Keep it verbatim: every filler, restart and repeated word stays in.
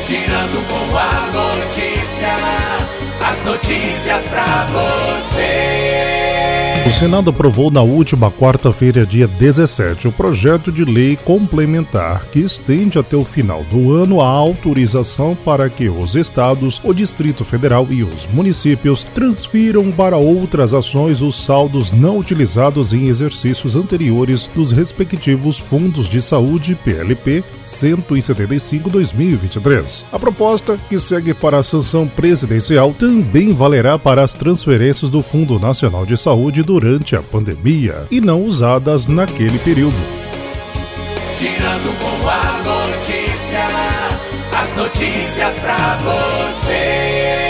Girando com a notícia, as notícias pra você. O Senado aprovou na última quarta-feira, dia dezessete, o projeto de lei complementar que estende até o final do ano a autorização para que os estados, o Distrito Federal e os municípios transfiram para outras ações os saldos não utilizados em exercícios anteriores dos respectivos fundos de saúde P L P cento e setenta e cinco barra dois mil e vinte e três. A proposta, que segue para a sanção presidencial, também valerá para as transferências do Fundo Nacional de Saúde durante a pandemia e não usadas naquele período. Girando com a notícia, as notícias pra você.